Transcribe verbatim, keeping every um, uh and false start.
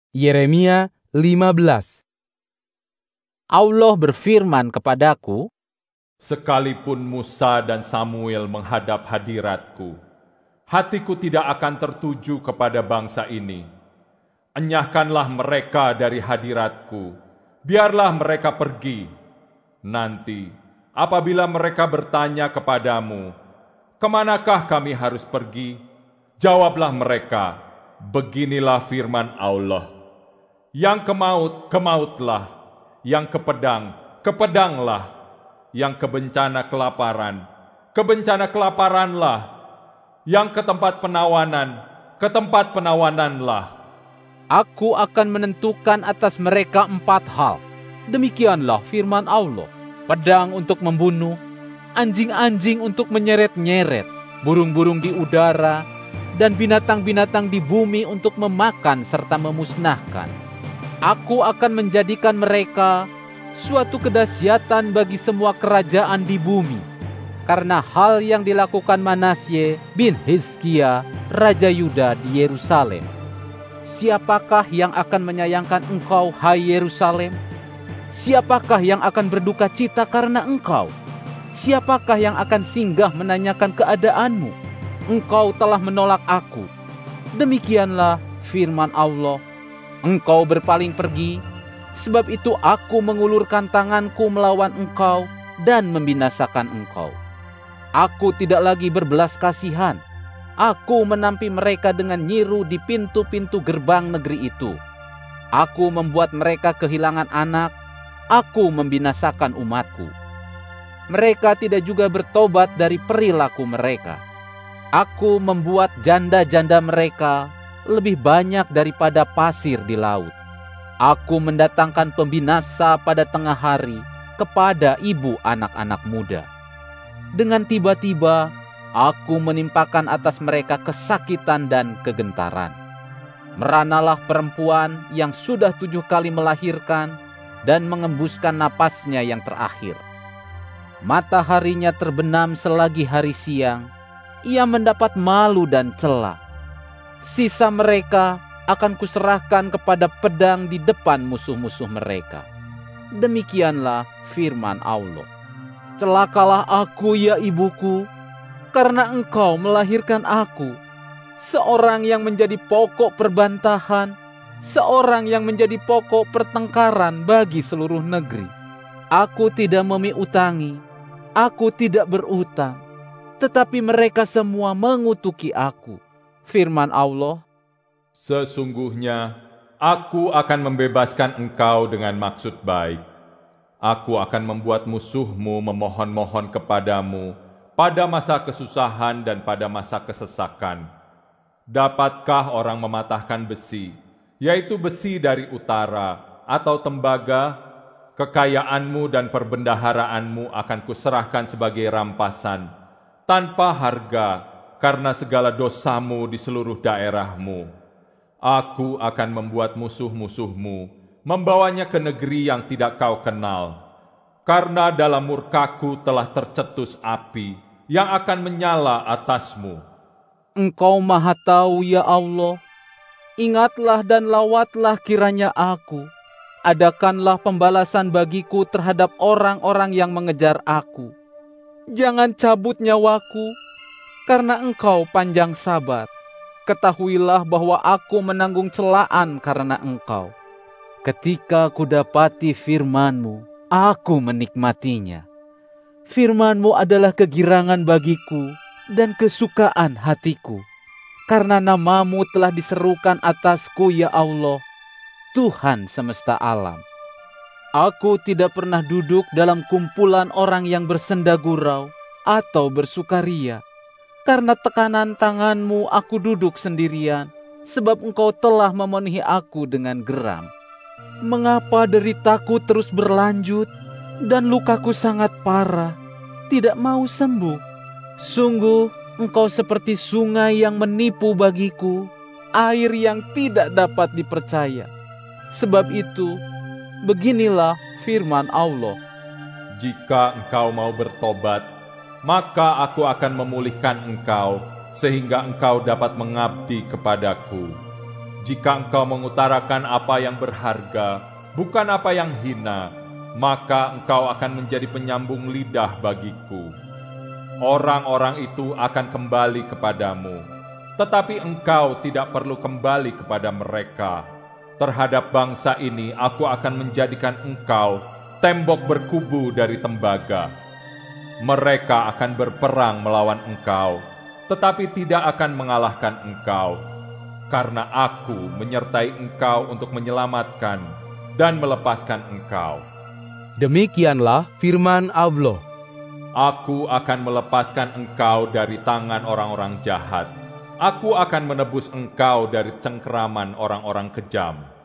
Yeremia lima belas. Allah berfirman kepadaku, sekalipun Musa dan Samuel menghadap hadiratku, hatiku tidak akan tertuju kepada bangsa ini. Enyahkanlah mereka dari hadiratku, biarlah mereka pergi. Nanti, apabila mereka bertanya kepadamu, kemanakah kami harus pergi? Jawablah mereka, beginilah firman Allah. Yang ke maut, ke mautlah. Yang ke pedang, ke pedanglah. Yang ke bencana kelaparan, ke bencana kelaparanlah. Yang ke tempat penawanan, ke tempat penawananlah. Aku akan menentukan atas mereka empat hal. Demikianlah firman Allah. Pedang untuk membunuh, anjing-anjing untuk menyeret-nyeret, burung-burung di udara, dan binatang-binatang di bumi untuk memakan serta memusnahkan. Aku akan menjadikan mereka suatu kedahsyatan bagi semua kerajaan di bumi, karena hal yang dilakukan Manasye bin Hizkia, Raja Yuda di Yerusalem. Siapakah yang akan menyayangkan engkau, hai Yerusalem? Siapakah yang akan berduka cita karena engkau? Siapakah yang akan singgah menanyakan keadaanmu? Engkau telah menolak aku. Demikianlah firman Allah. Engkau berpaling pergi, sebab itu aku mengulurkan tanganku melawan engkau dan membinasakan engkau. Aku tidak lagi berbelas kasihan. Aku menampi mereka dengan nyiru di pintu-pintu gerbang negeri itu. Aku membuat mereka kehilangan anak. Aku membinasakan umatku. Mereka tidak juga bertobat dari perilaku mereka. Aku membuat janda-janda mereka lebih banyak daripada pasir di laut. Aku mendatangkan pembinasa pada tengah hari kepada ibu anak-anak muda. Dengan tiba-tiba, aku menimpakan atas mereka kesakitan dan kegentaran. Meranalah perempuan yang sudah tujuh kali melahirkan dan mengembuskan napasnya yang terakhir. Mataharinya terbenam selagi hari siang, ia mendapat malu dan cela. Sisa mereka akan kuserahkan kepada pedang di depan musuh-musuh mereka. Demikianlah firman Allah. Celakalah aku, ya ibuku, karena engkau melahirkan aku, seorang yang menjadi pokok perbantahan, seorang yang menjadi pokok pertengkaran bagi seluruh negeri. Aku tidak memiutangi, aku tidak berutang, tetapi mereka semua mengutuki aku. Firman Allah, sesungguhnya aku akan membebaskan engkau dengan maksud baik. Aku akan membuat musuhmu memohon-mohon kepadamu pada masa kesusahan dan pada masa kesesakan. Dapatkah orang mematahkan besi, yaitu besi dari utara, atau tembaga? Kekayaanmu dan perbendaharaanmu akan kuserahkan sebagai rampasan, tanpa harga, karena segala dosamu di seluruh daerahmu. Aku akan membuat musuh-musuhmu membawanya ke negeri yang tidak kau kenal, karena dalam murkaku telah tercetus api yang akan menyala atasmu. Engkau Maha Tahu, ya Allah. Ingatlah dan lawatlah kiranya aku. Adakanlah pembalasan bagiku terhadap orang-orang yang mengejar aku. Jangan cabut nyawaku, karena engkau panjang sabar. Ketahuilah bahwa aku menanggung celaan karena engkau. Ketika kudapati firman-Mu, aku menikmatinya. Firman-Mu adalah kegirangan bagiku dan kesukaan hatiku. Karena nama-Mu telah diserukan atasku, ya Allah, Tuhan semesta alam. Aku tidak pernah duduk dalam kumpulan orang yang bersenda gurau atau bersukaria. Karena tekanan tangan-Mu aku duduk sendirian, sebab Engkau telah memenuhi aku dengan geram. Mengapa deritaku terus berlanjut, dan lukaku sangat parah, tidak mau sembuh? Sungguh, Engkau seperti sungai yang menipu bagiku, air yang tidak dapat dipercaya. Sebab itu, beginilah firman Allah. Jika engkau mau bertobat, maka aku akan memulihkan engkau, sehingga engkau dapat mengabdi kepadaku. Jika engkau mengutarakan apa yang berharga, bukan apa yang hina, maka engkau akan menjadi penyambung lidah bagiku. Orang-orang itu akan kembali kepadamu, tetapi engkau tidak perlu kembali kepada mereka. Terhadap bangsa ini aku akan menjadikan engkau tembok berkubu dari tembaga. Mereka akan berperang melawan engkau, tetapi tidak akan mengalahkan engkau, karena aku menyertai engkau untuk menyelamatkan dan melepaskan engkau. Demikianlah firman Allah. Aku akan melepaskan engkau dari tangan orang-orang jahat. Aku akan menebus engkau dari cengkeraman orang-orang kejam.